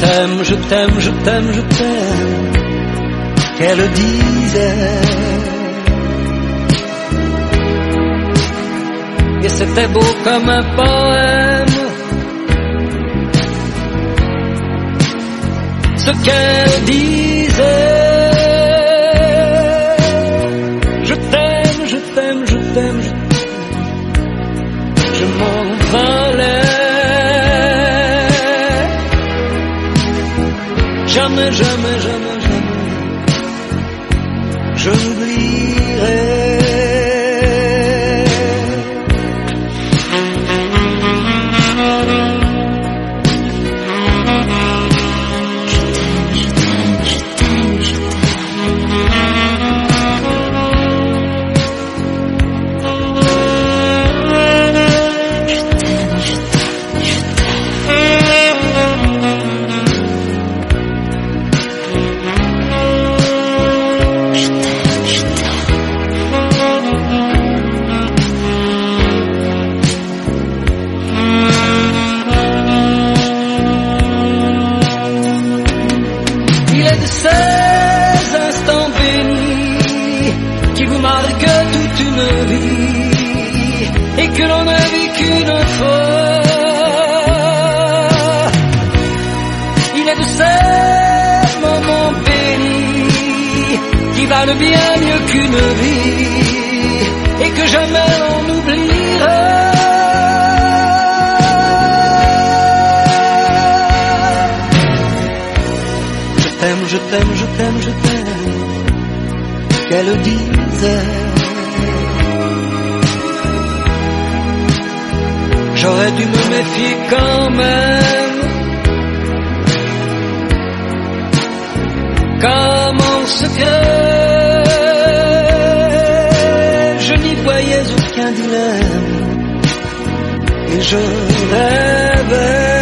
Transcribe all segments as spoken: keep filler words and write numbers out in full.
t'aime, je t'aime, je t'aime, je t'aime, qu'elle disait. Et c'était beau comme un poème, ce qu'elle disait. Je t'aime, je t'aime, je t'aime, je t'aime, je m'envolais. Jamais, jamais, jamais, jamais, je n'oublierai. Ces instants bénis qui vous marquent toute une vie et que l'on ne vit qu'une fois. Il est de ces moments bénis qui valent bien mieux qu'une vie et que jamais on n'oubliera. Je t'aime, je t'aime, je t'aime, qu'elle disait. J'aurais dû me méfier quand même, car mon secret, je n'y voyais aucun dilemme, et je rêvais.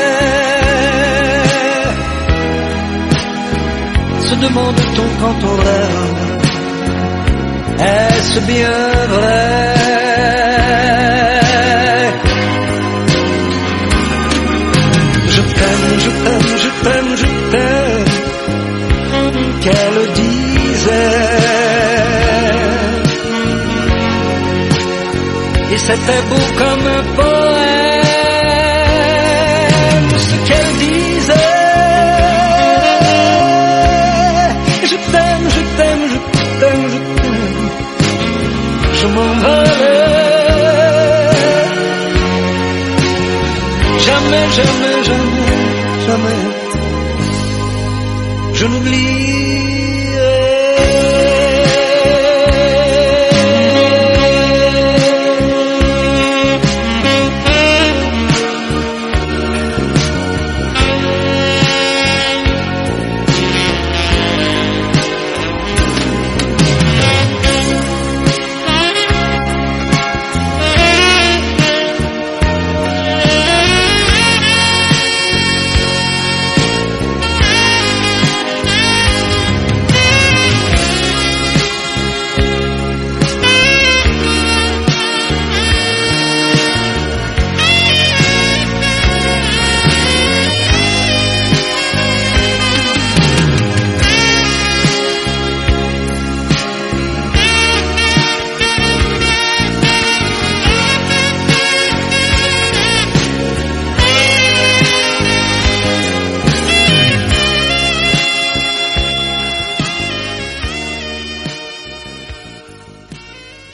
Se demande-t-on quand on rêve, est-ce bien vrai? Je t'aime, je t'aime, je t'aime, je t'aime, qu'elle disait. Et c'était beau comme un poème, ce qu'elle disait. Je t'aime, je t'aime, je t'aime, je m'envolais.